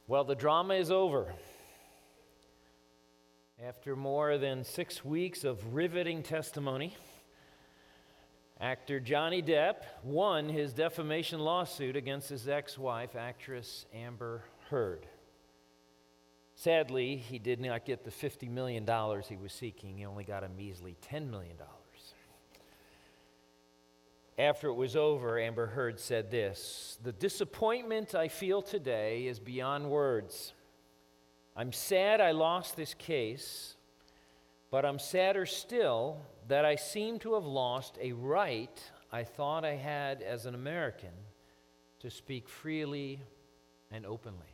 Well, the drama is over. After more than 6 weeks of riveting testimony, actor Johnny Depp won his defamation lawsuit against his ex-wife, actress Amber Heard. Sadly, he did not get the $50 million he was seeking. He only got a measly $10 million. After it was over, Amber Heard said this: "The disappointment I feel today is beyond words. I'm sad I lost this case, but I'm sadder still that I seem to have lost a right I thought I had as an American to speak freely and openly."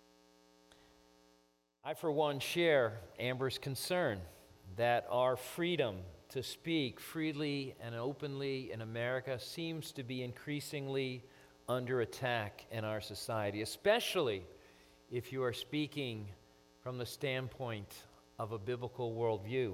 I, for one, share Amber's concern that our freedom to speak freely and openly in America seems to be increasingly under attack in our society, especially if you are speaking from the standpoint of a biblical worldview.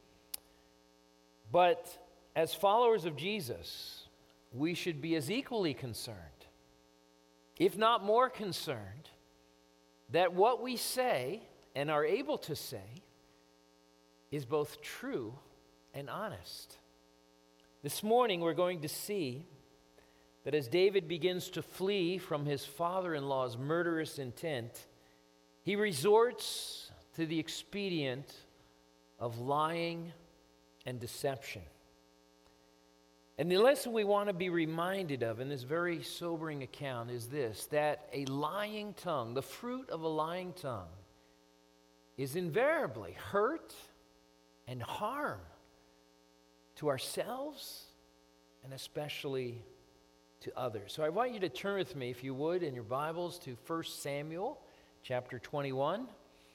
But as followers of Jesus, we should be as equally concerned, if not more concerned, that what we say and are able to say is both true and honest. This morning we're going to see that as David begins to flee from his father-in-law's murderous intent, he resorts to the expedient of lying and deception. And the lesson we want to be reminded of in this very sobering account is this: that a lying tongue, the fruit of a lying tongue, is invariably hurt and harm to ourselves and especially to others. So I want you to turn with me, if you would, in your Bibles to 1 Samuel chapter 21.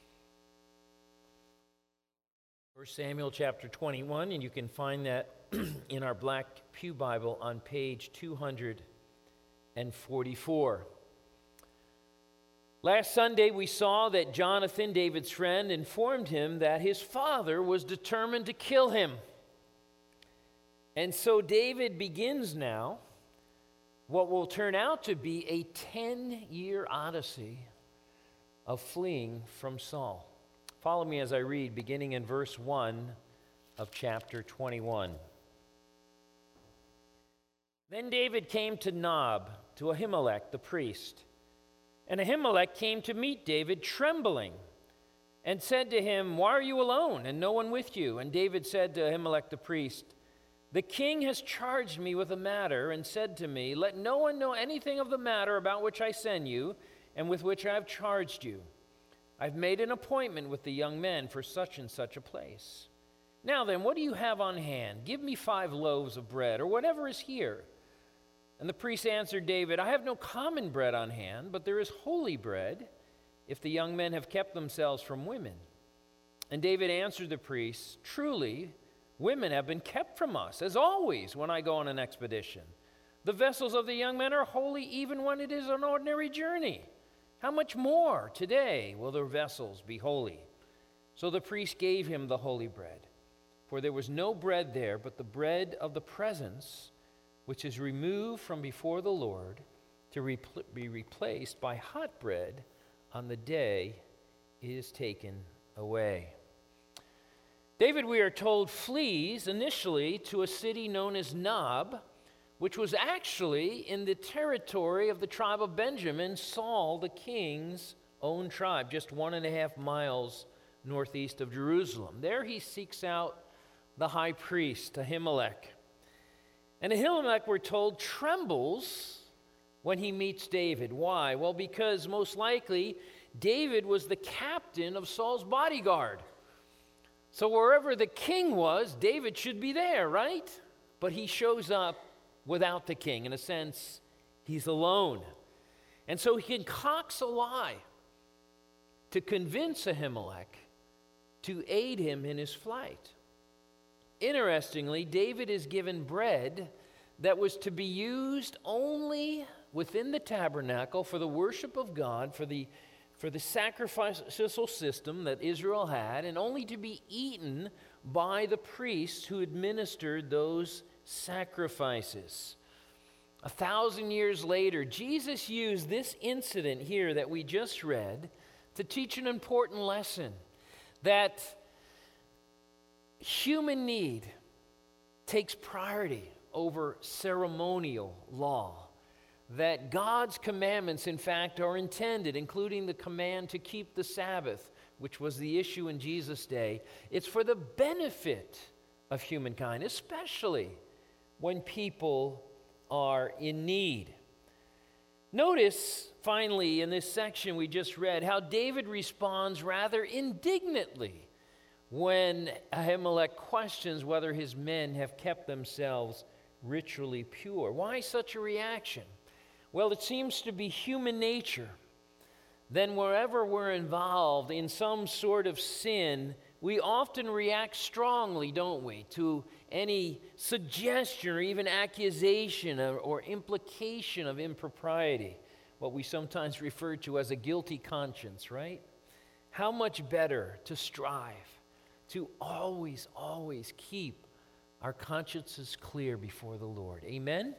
1 Samuel chapter 21, and you can find that in our Black Pew Bible on page 244. Last Sunday we saw that Jonathan, David's friend, informed him that his father was determined to kill him. And so David begins now what will turn out to be a 10-year odyssey of fleeing from Saul. Follow me as I read, beginning in verse 1 of chapter 21. Then David came to Nob, to Ahimelech the priest. And Ahimelech came to meet David trembling and said to him, "Why are you alone and no one with you?" And David said to Ahimelech the priest, "The king has charged me with a matter and said to me, 'Let no one know anything of the matter about which I send you and with which I have charged you. I've made an appointment with the young men for such and such a place. Now then, what do you have on hand? Give me 5 loaves of bread or whatever is here.' And the priest answered David, 'I have no common bread on hand, but there is holy bread, if the young men have kept themselves from women.' And David answered the priest, 'Truly, women have been kept from us, as always when I go on an expedition. The vessels of the young men are holy even when it is an ordinary journey. How much more today will their vessels be holy?' So the priest gave him the holy bread, for there was no bread there but the bread of the presence, which is removed from before the Lord to be replaced by hot bread on the day it is taken away." David, we are told, flees initially to a city known as Nob, which was actually in the territory of the tribe of Benjamin, Saul, the king's own tribe, just 1.5 miles northeast of Jerusalem. There he seeks out the high priest, Ahimelech. And Ahimelech, we're told, trembles when he meets David. Why? Well, because most likely David was the captain of Saul's bodyguard. So wherever the king was, David should be there, right? But he shows up without the king. In a sense, he's alone. And so he concocts a lie to convince Ahimelech to aid him in his flight. Interestingly, David is given bread that was to be used only within the tabernacle for the worship of God, for the sacrificial system that Israel had, and only to be eaten by the priests who administered those sacrifices. 1,000 years later, Jesus used this incident here that we just read to teach an important lesson, that human need takes priority over ceremonial law, that God's commandments, in fact, are intended, including the command to keep the Sabbath, which was the issue in Jesus' day. It's for the benefit of humankind, especially when people are in need. Notice, finally, in this section we just read, how David responds rather indignantly when Ahimelech questions whether his men have kept themselves ritually pure. Why such a reaction? Well, it seems to be human nature. Then wherever we're involved in some sort of sin, we often react strongly, don't we, to any suggestion or even accusation or implication of impropriety, what we sometimes refer to as a guilty conscience, right? How much better to strive to always, always keep our consciences clear before the Lord. Amen?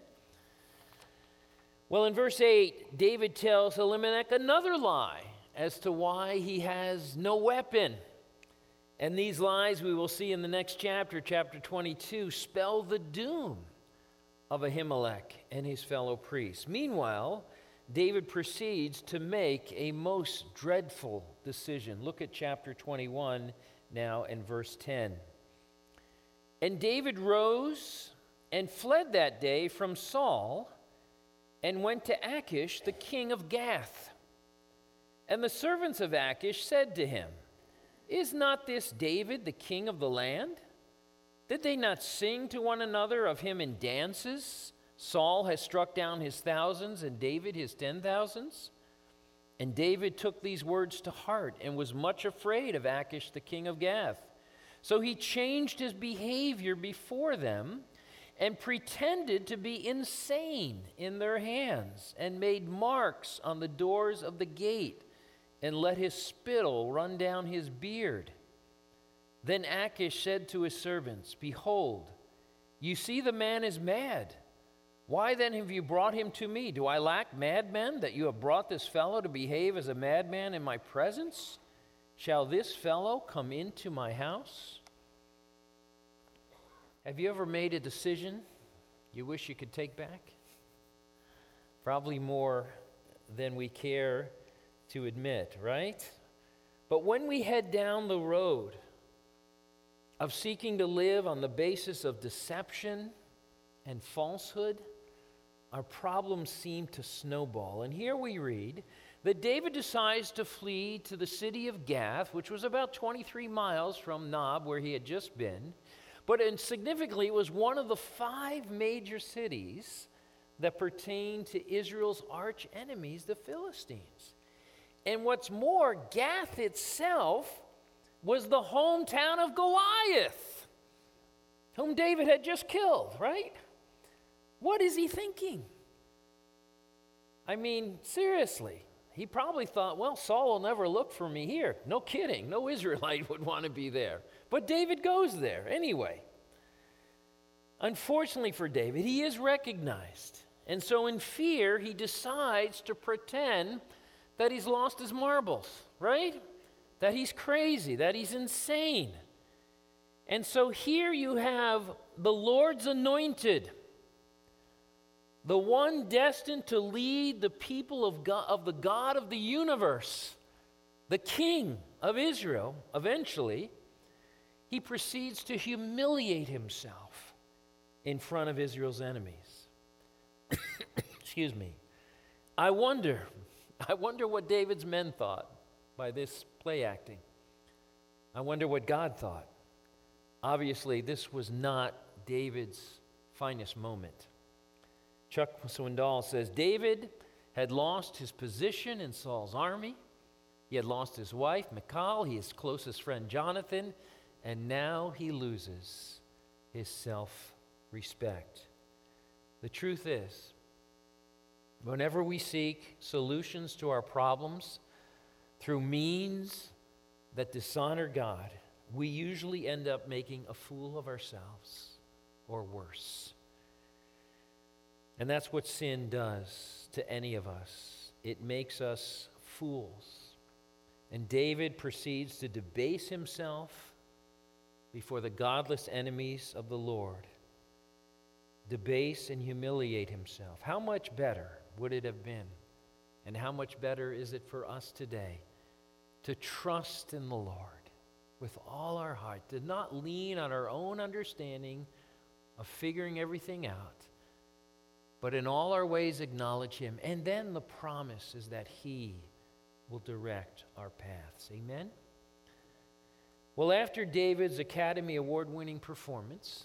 Well, in verse 8, David tells Elimelech another lie as to why he has no weapon. And these lies, we will see in the next chapter, chapter 22, spell the doom of Ahimelech and his fellow priests. Meanwhile, David proceeds to make a most dreadful decision. Look at chapter 21 now and verse 10. And David rose and fled that day from Saul and went to Achish, the king of Gath. And the servants of Achish said to him, "Is not this David, the king of the land? Did they not sing to one another of him in dances? Saul has struck down his thousands and David his 10,000s." And David took these words to heart and was much afraid of Achish, the king of Gath. So he changed his behavior before them and pretended to be insane in their hands and made marks on the doors of the gate and let his spittle run down his beard. Then Achish said to his servants, "Behold, you see the man is mad. Why then have you brought him to me? Do I lack madmen that you have brought this fellow to behave as a madman in my presence? Shall this fellow come into my house?" Have you ever made a decision you wish you could take back? Probably more than we care to admit, right? But when we head down the road of seeking to live on the basis of deception and falsehood, our problems seem to snowball. And here we read that David decides to flee to the city of Gath, which was about 23 miles from Nob, where he had just been. But significantly, it was one of the 5 major cities that pertained to Israel's arch enemies, the Philistines. And what's more, Gath itself was the hometown of Goliath, whom David had just killed, right? What is he thinking? I mean, seriously, he probably thought, well, Saul will never look for me here. No kidding, no Israelite would want to be there. But David goes there anyway. Unfortunately for David, he is recognized. And so in fear, he decides to pretend that he's lost his marbles, right? That he's crazy, that he's insane. And so here you have the Lord's anointed, the one destined to lead the people of God, of the God of the universe, the King of Israel, eventually. He proceeds to humiliate himself in front of Israel's enemies. Excuse me. I wonder what David's men thought by this play acting. I wonder what God thought. Obviously, this was not David's finest moment. Chuck Swindoll says, David had lost his position in Saul's army. He had lost his wife, Michal, his closest friend, Jonathan, and now he loses his self-respect. The truth is, whenever we seek solutions to our problems through means that dishonor God, we usually end up making a fool of ourselves or worse. And that's what sin does to any of us. It makes us fools. And David proceeds to debase himself before the godless enemies of the Lord. Debase and humiliate himself. How much better would it have been? And how much better is it for us today to trust in the Lord with all our heart, to not lean on our own understanding of figuring everything out, but in all our ways acknowledge him. And then the promise is that he will direct our paths. Amen? Well, after David's Academy Award-winning performance,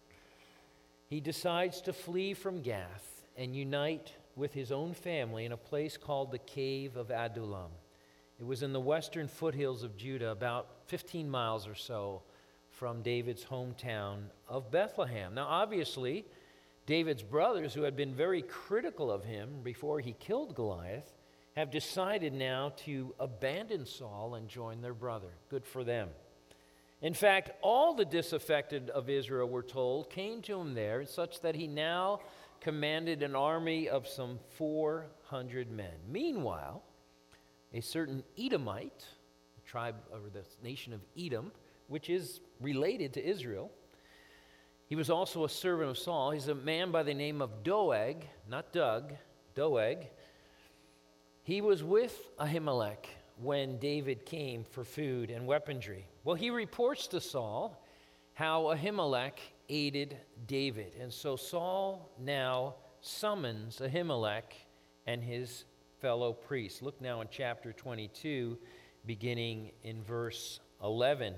he decides to flee from Gath and unite with his own family in a place called the Cave of Adullam. It was in the western foothills of Judah, about 15 miles or so from David's hometown of Bethlehem. Now, obviously, David's brothers, who had been very critical of him before he killed Goliath, have decided now to abandon Saul and join their brother. Good for them. In fact, all the disaffected of Israel, we're told, came to him there, such that he now commanded an army of some 400 men. Meanwhile, a certain Edomite, the tribe or the nation of Edom, which is related to Israel, he was also a servant of Saul. He's a man by the name of Doeg, not Doug, Doeg. He was with Ahimelech when David came for food and weaponry. Well, he reports to Saul how Ahimelech aided David. And so Saul now summons Ahimelech and his fellow priests. Look now in chapter 22, beginning in verse 11.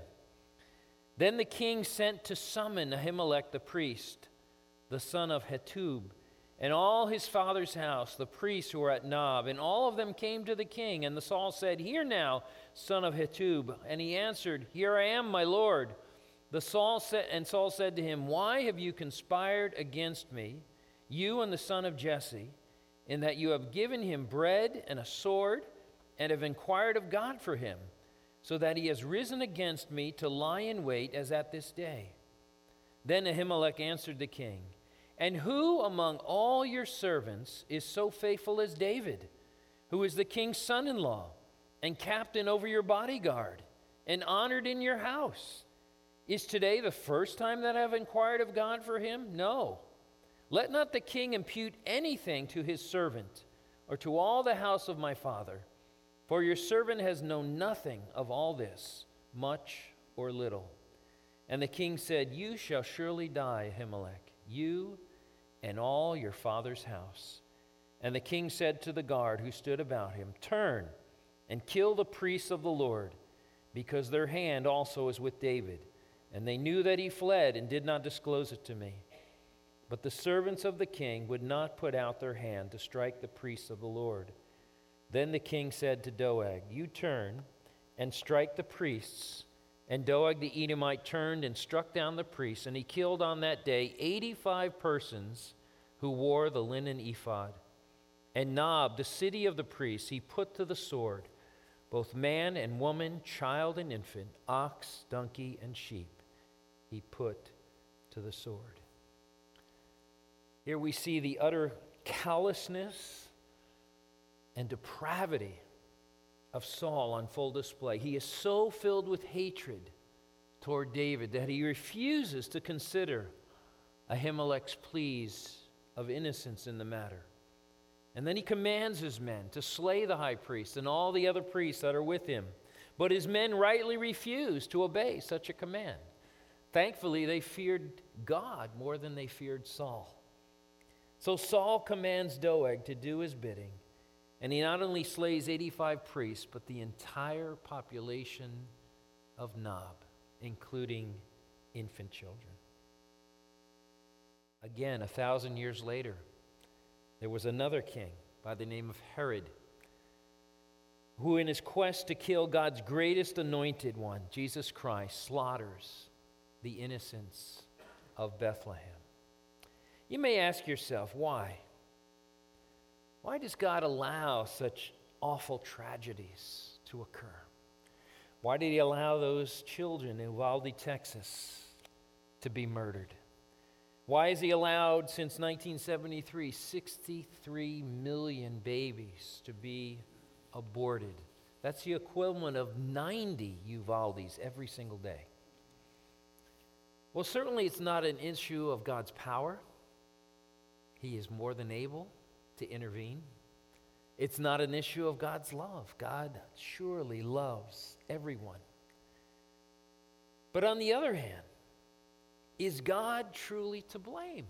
Then the king sent to summon Ahimelech the priest, the son of Hetub, and all his father's house, the priests who were at Nob, and all of them came to the king. And the Saul said, "Hear now, son of Hetub." And he answered, "Here I am, my lord." Saul said to him, "Why have you conspired against me, you and the son of Jesse, in that you have given him bread and a sword, and have inquired of God for him, so that he has risen against me to lie in wait as at this day?" Then Ahimelech answered the king, "And who among all your servants is so faithful as David, who is the king's son-in-law and captain over your bodyguard and honored in your house? Is today the first time that I have inquired of God for him? No. Let not the king impute anything to his servant or to all the house of my father, for your servant has known nothing of all this, much or little." And the king said, "You shall surely die, Ahimelech, you and all your father's house." And the king said to the guard who stood about him, "Turn and kill the priests of the Lord, because their hand also is with David." And they knew that he fled and did not disclose it to me. But the servants of the king would not put out their hand to strike the priests of the Lord. Then the king said to Doeg, "You turn and strike the priests." And Doeg the Edomite turned and struck down the priests, and he killed on that day 85 persons who wore the linen ephod. And Nob, the city of the priests, he put to the sword, both man and woman, child and infant, ox, donkey, and sheep, he put to the sword. Here we see the utter callousness and depravity of Saul on full display. He is so filled with hatred toward David that he refuses to consider Ahimelech's pleas of innocence in the matter. And then he commands his men to slay the high priest and all the other priests that are with him. But his men rightly refuse to obey such a command. Thankfully, they feared God more than they feared Saul. So Saul commands Doeg to do his bidding, and he not only slays 85 priests, but the entire population of Nob, including infant children. Again, 1,000 years later, there was another king by the name of Herod, who in his quest to kill God's greatest anointed one, Jesus Christ, slaughters the innocents of Bethlehem. You may ask yourself, why? Why does God allow such awful tragedies to occur? Why did he allow those children in Uvalde, Texas, to be murdered? Why has he allowed, since 1973, 63 million babies to be aborted? That's the equivalent of 90 Uvaldes every single day. Well, certainly it's not an issue of God's power. He is more than able to intervene. It's not an issue of God's love. God surely loves everyone. But on the other hand, is God truly to blame?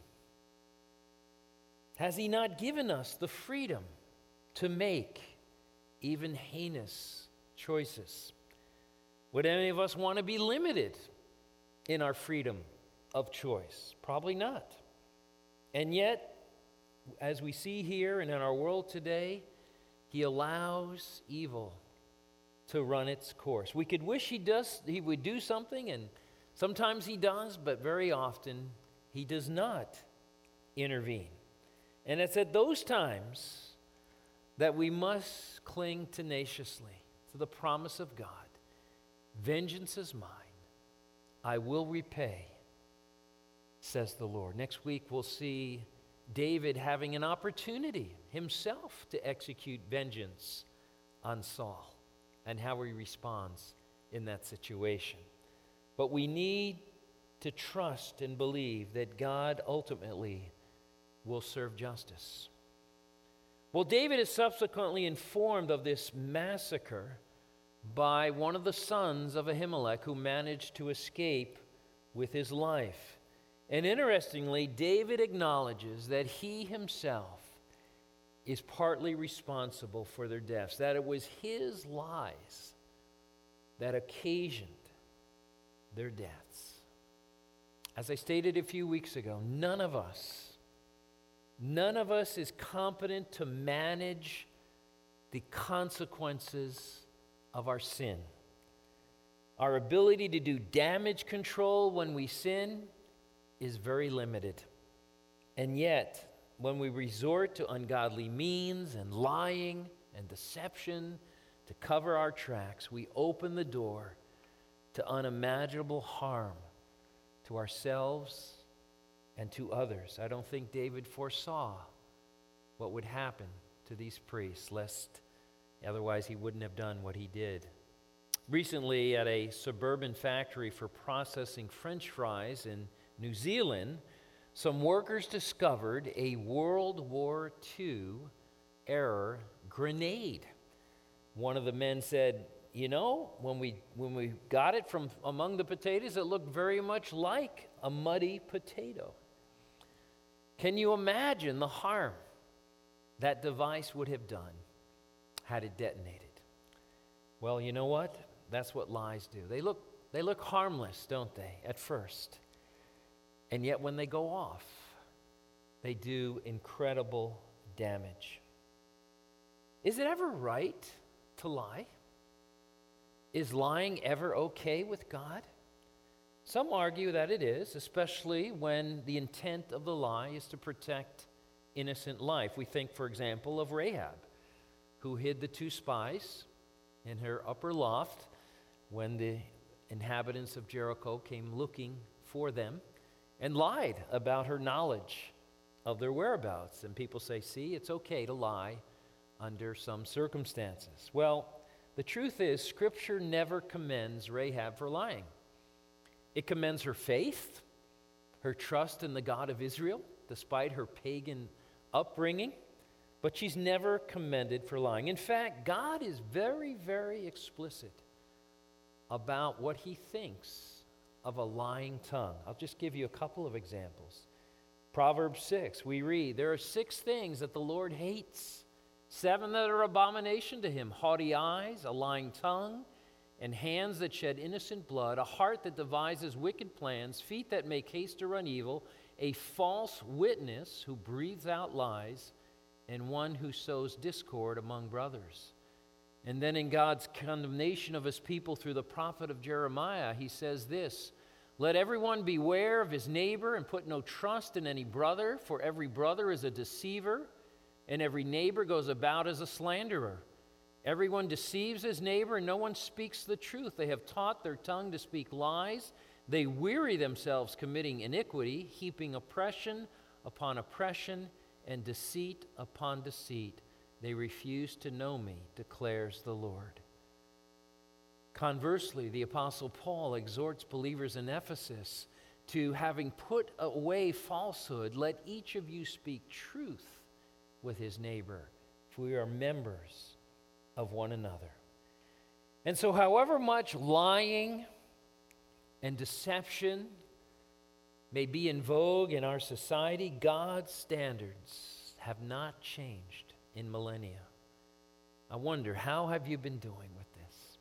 Has he not given us the freedom to make even heinous choices? Would any of us want to be limited in our freedom of choice? Probably not. And yet, as we see here and in our world today, he allows evil to run its course. We could wish he would do something, and sometimes he does, but very often he does not intervene. And it's at those times that we must cling tenaciously to the promise of God. Vengeance is mine. I will repay, says the Lord. Next week we'll see David having an opportunity himself to execute vengeance on Saul and how he responds in that situation. But we need to trust and believe that God ultimately will serve justice. Well, David is subsequently informed of this massacre by one of the sons of Ahimelech who managed to escape with his life. And interestingly, David acknowledges that he himself is partly responsible for their deaths, that it was his lies that occasioned their deaths. As I stated a few weeks ago, none of us is competent to manage the consequences of our sin. Our ability to do damage control when we sin is very limited. And yet, when we resort to ungodly means and lying and deception to cover our tracks, we open the door to unimaginable harm to ourselves and to others. I don't think David foresaw what would happen to these priests, lest otherwise he wouldn't have done what he did. Recently, at a suburban factory for processing French fries in New Zealand, some workers discovered a World War II era grenade. One of the men said, "You know, when we got it from among the potatoes, it looked very much like a muddy potato." Can you imagine the harm that device would have done had it detonated? Well, you know what? That's what lies do. They look harmless, don't they, at first? And yet when they go off, they do incredible damage. Is it ever right to lie? Is lying ever okay with God? Some argue that it is, especially when the intent of the lie is to protect innocent life. We think, for example, of Rahab, who hid the two spies in her upper loft when the inhabitants of Jericho came looking for them, and lied about her knowledge of their whereabouts. And people say, see, it's okay to lie under some circumstances. Well, the truth is, Scripture never commends Rahab for lying. It commends her faith, her trust in the God of Israel, despite her pagan upbringing, but she's never commended for lying. In fact, God is very, very explicit about what he thinks of a lying tongue. I'll just give you a couple of examples. Proverbs 6, we read, "There are 6 things that the Lord hates, 7 that are abomination to him: haughty eyes, a lying tongue, and hands that shed innocent blood, a heart that devises wicked plans, feet that make haste to run evil, a false witness who breathes out lies, and one who sows discord among brothers." And then in God's condemnation of his people through the prophet of Jeremiah, he says this, "Let everyone beware of his neighbor and put no trust in any brother, for every brother is a deceiver, and every neighbor goes about as a slanderer. Everyone deceives his neighbor, and no one speaks the truth. They have taught their tongue to speak lies. They weary themselves committing iniquity, heaping oppression upon oppression and deceit upon deceit. They refuse to know me, declares the Lord. Conversely, the Apostle Paul exhorts believers in Ephesus to, having put away falsehood, let each of you speak truth with his neighbor, for we are members of one another. And so, however much lying and deception may be in vogue in our society, God's standards have not changed in millennia. I wonder, how have you been doing with this?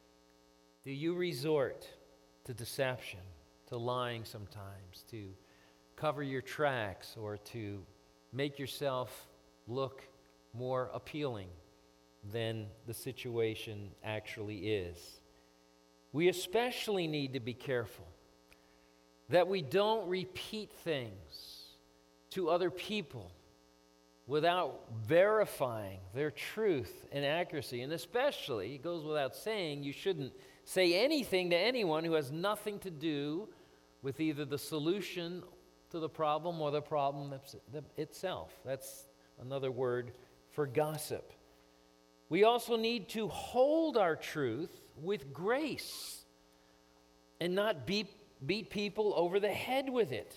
Do you resort to deception, to lying sometimes, to cover your tracks, or to make yourself look more appealing than the situation actually is? We especially need to be careful that we don't repeat things to other people without verifying their truth and accuracy. And especially, it goes without saying, you shouldn't say anything to anyone who has nothing to do with either the solution to the problem or the problem itself. That's another word for gossip. We also need to hold our truth with grace and not beat people over the head with it.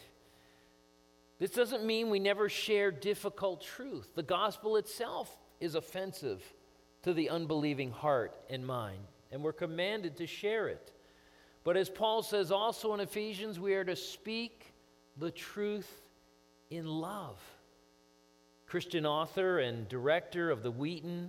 This doesn't mean we never share difficult truth. The gospel itself is offensive to the unbelieving heart and mind, and we're commanded to share it. But as Paul says also in Ephesians, we are to speak the truth in love. Christian author and director of the Wheaton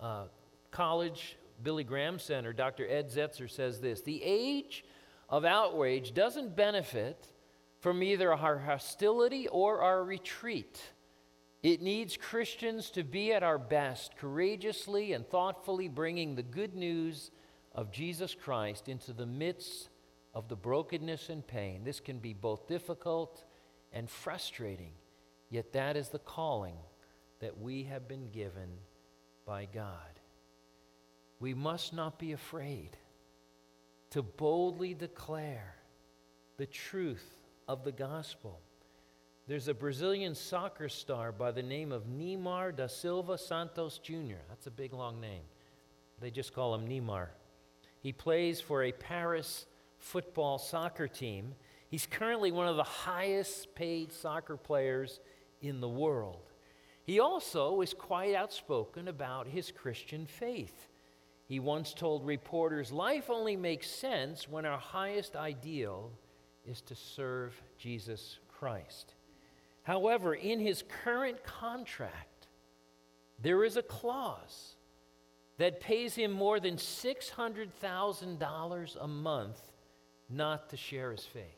College Billy Graham Center, Dr. Ed Zetzer, says this: the age of outrage doesn't benefit from either our hostility or our retreat. It needs Christians to be at our best, courageously and thoughtfully bringing the good news of Jesus Christ into the midst of the brokenness and pain. This can be both difficult and frustrating, yet that is the calling that we have been given by God. We must not be afraid to boldly declare the truth of the gospel. There's a Brazilian soccer star by the name of Neymar da Silva Santos Jr. That's a big, long name. They just call him Neymar. He plays for a Paris football soccer team. He's currently one of the highest paid soccer players in the world. He also is quite outspoken about his Christian faith. He once told reporters, "Life only makes sense when our highest ideal is to serve Jesus Christ." However, in his current contract, there is a clause that pays him more than $600,000 a month not to share his faith.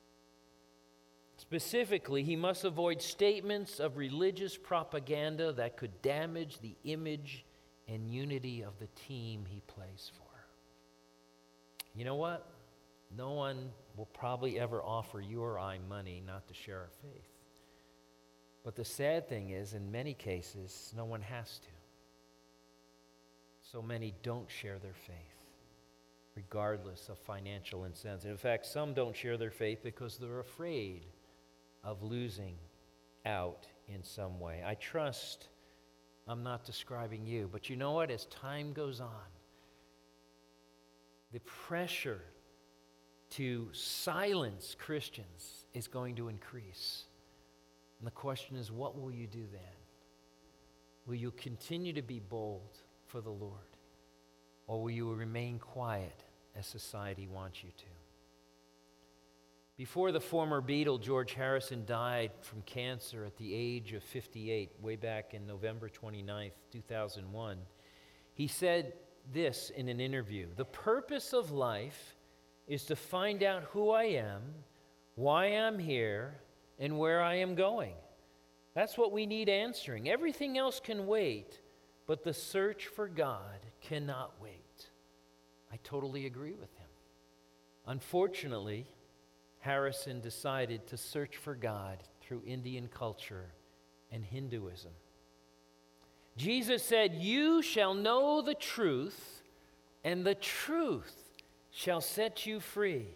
Specifically, he must avoid statements of religious propaganda that could damage the image and unity of the team he plays for. You know what? No one will probably ever offer you or I money not to share our faith. But the sad thing is, in many cases, no one has to. So many don't share their faith, regardless of financial incentive. In fact, some don't share their faith because they're afraid of losing out in some way. I trust I'm not describing you, but you know what? As time goes on, the pressure to silence Christians is going to increase. And the question is, what will you do then? Will you continue to be bold for the Lord? Or will you remain quiet as society wants you to? Before the former Beatle, George Harrison, died from cancer at the age of 58, way back in November 29th, 2001, he said this in an interview: "The purpose of life is to find out who I am, why I'm here, and where I am going. That's what we need answering. Everything else can wait, but the search for God cannot wait." I totally agree with him. Unfortunately, Harrison decided to search for God through Indian culture and Hinduism. Jesus said, "You shall know the truth, and the truth shall set you free."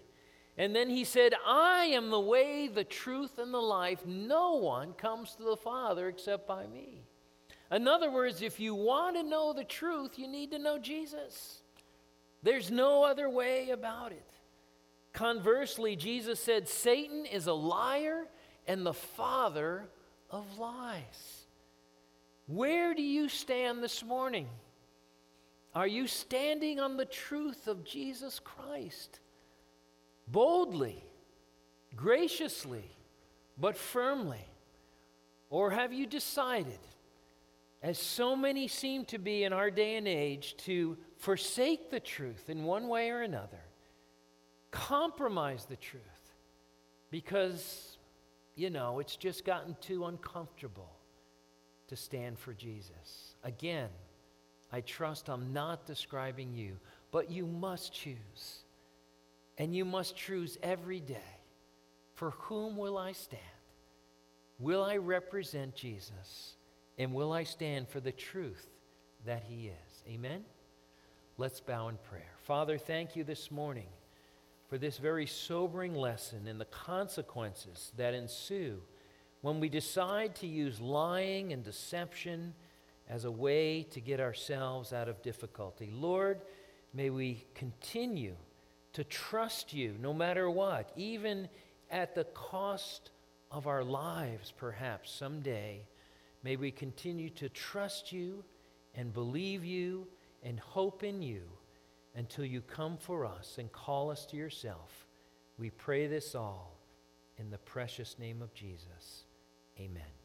And then he said, I am the way, the truth, and the life. No one comes to the Father except by me. In other words, if you want to know the truth, you need to know Jesus. There's no other way about it. Conversely, Jesus said, Satan is a liar and the father of lies. Where do you stand this morning? Are you standing on the truth of Jesus Christ? Boldly, graciously, but firmly? Or have you decided, as so many seem to be in our day and age, to forsake the truth in one way or another, compromise the truth, because, it's just gotten too uncomfortable to stand for Jesus? Again, I trust I'm not describing you, but you must choose. And you must choose every day. For whom will I stand? Will I represent Jesus? And will I stand for the truth that he is? Amen? Let's bow in prayer. Father, thank you this morning for this very sobering lesson and the consequences that ensue when we decide to use lying and deception as a way to get ourselves out of difficulty. Lord, may we continue to trust you no matter what, even at the cost of our lives, perhaps someday. May we continue to trust you and believe you and hope in you until you come for us and call us to yourself. We pray this all in the precious name of Jesus. Amen.